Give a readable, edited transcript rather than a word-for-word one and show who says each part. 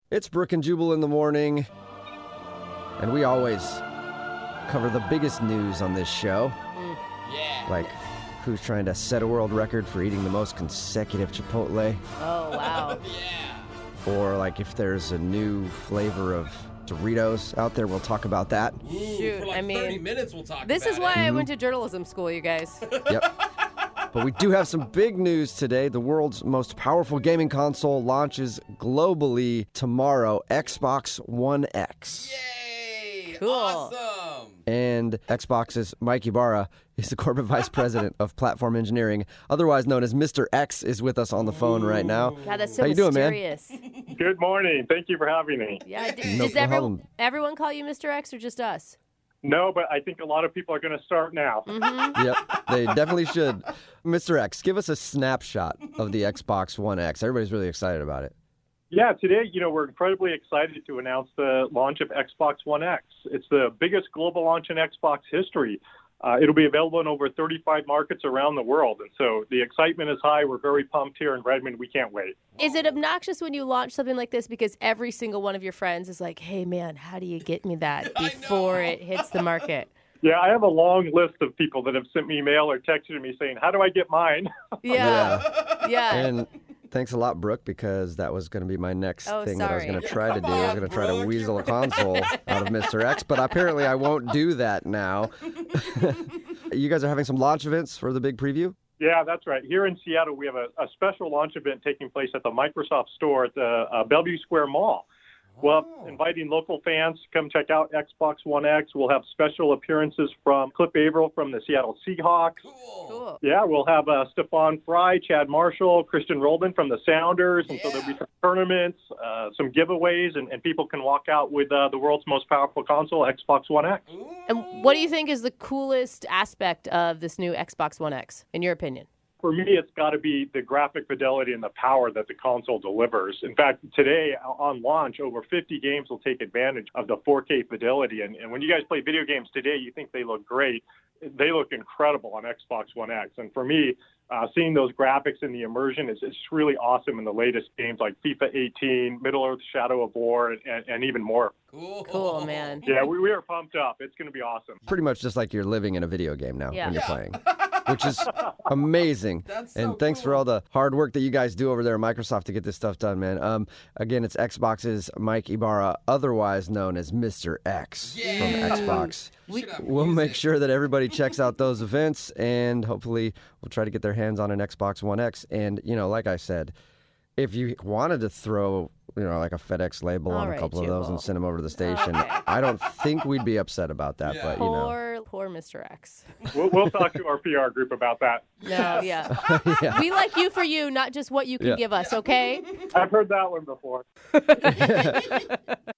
Speaker 1: It's Brooke and Jubal in the morning, and we always cover the biggest news on this show.
Speaker 2: Yeah.
Speaker 1: Like who's trying to set a world record for eating the most consecutive Chipotle,
Speaker 3: Oh, wow.
Speaker 2: Yeah.
Speaker 1: or like if there's a new flavor of Doritos out there, we'll talk about that.
Speaker 2: Ooh,
Speaker 3: Shoot,
Speaker 2: for like
Speaker 3: I mean,
Speaker 2: 30 minutes we'll talk
Speaker 3: This
Speaker 2: about
Speaker 3: is why
Speaker 2: it.
Speaker 3: I went to journalism school, you guys.
Speaker 1: Yep. But we do have some big news today. The world's most powerful gaming console launches globally tomorrow, Xbox One X.
Speaker 2: Yay!
Speaker 3: Cool.
Speaker 2: Awesome!
Speaker 1: And Xbox's Mike Ibarra is the corporate vice president of platform engineering, otherwise known as Mr. X, is with us on the phone right now.
Speaker 3: God, that's so
Speaker 1: How you doing, man?
Speaker 3: mysterious.
Speaker 4: Good morning. Thank you for having me.
Speaker 3: Yeah,
Speaker 1: No
Speaker 3: does
Speaker 1: problem.
Speaker 3: everyone call you Mr. X or just us?
Speaker 4: No, but I think a lot of people are going to start now.
Speaker 1: Yep, they definitely should. Mr. X, give us a snapshot of the Xbox One X. Everybody's really excited about it.
Speaker 4: Yeah, today, we're incredibly excited to announce the launch of Xbox One X. It's the biggest global launch in Xbox history. It'll be available in over 35 markets around the world. And so the excitement is high. We're very pumped here in Redmond. We can't wait.
Speaker 3: Is it obnoxious when you launch something like this because every single one of your friends is like, hey, man, how do you get me that before it hits the market?
Speaker 4: Yeah, I have a long list of people that have sent me email or texted me saying, how do I get mine?
Speaker 3: Yeah.
Speaker 1: And thanks a lot, Brooke, because that was going to be my next
Speaker 3: Oh,
Speaker 1: thing that I was
Speaker 3: sorry.
Speaker 1: going to try to do. I was going to try to
Speaker 2: Brooke,
Speaker 1: weasel
Speaker 2: you're
Speaker 1: a console out of Mr. X, but apparently I won't do that now. You guys are having some launch events for the big preview?
Speaker 4: Yeah, that's right. Here in Seattle, we have a special launch event taking place at the Microsoft store at the Bellevue Square Mall. Well, inviting local fans to come check out Xbox One X. We'll have special appearances from Cliff Averill from the Seattle Seahawks.
Speaker 3: Cool.
Speaker 4: Yeah, we'll have Stephon Fry, Chad Marshall, Christian Roldan from the Sounders. And so there'll be some tournaments, some giveaways, and people can walk out with the world's most powerful console, Xbox One X.
Speaker 3: And what do you think is the coolest aspect of this new Xbox One X, in your opinion?
Speaker 4: For me, it's got to be the graphic fidelity and the power that the console delivers. In fact, today on launch, over 50 games will take advantage of the 4K fidelity. And when you guys play video games today, you think they look great. They look incredible on Xbox One X. And for me, seeing those graphics and the immersion is really awesome in the latest games like FIFA 18, Middle-earth Shadow of War, and even more.
Speaker 3: Cool, man.
Speaker 4: Yeah, we are pumped up. It's going to be awesome.
Speaker 1: Pretty much just like you're living in a video game now
Speaker 3: Yeah.
Speaker 1: when you're playing, which is amazing.
Speaker 2: That's so
Speaker 1: And thanks for
Speaker 2: cool.
Speaker 1: all the hard work that you guys do over there at Microsoft to get this stuff done, man. Again, it's Xbox's Mike Ibarra, otherwise known as Mr. X from Xbox. We'll make sure that everybody checks out those events, and hopefully we'll try to get their hands on an Xbox One X. And, like I said, if you wanted to throw, like a FedEx label
Speaker 3: All
Speaker 1: on a
Speaker 3: right,
Speaker 1: couple of those and
Speaker 3: Jubal.
Speaker 1: send them over to the station,
Speaker 3: Okay.
Speaker 1: I don't think we'd be upset about that, but,
Speaker 3: Poor Mr. X.
Speaker 4: We'll talk to our PR group about that.
Speaker 3: No, yeah.
Speaker 1: Yeah.
Speaker 3: We like you for you, not just what you can
Speaker 1: Yeah.
Speaker 3: give us, okay?
Speaker 4: I've heard that one before.